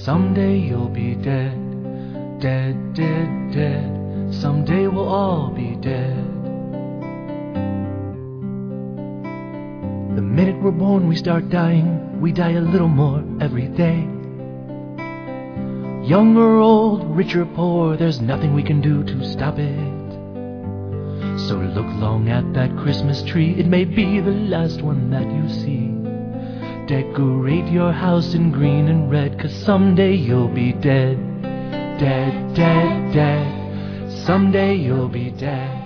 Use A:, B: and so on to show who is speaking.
A: someday you'll be dead, dead, dead, dead. Someday we'll all be dead. The minute we're born we start dying. We die a little more every day. Young or old, rich or poor, there's nothing we can do to stop it. So look long at that Christmas tree, it may be the last one that you see. Decorate your house in green and red, 'cause someday you'll be dead, dead, dead, dead. Someday you'll be dead.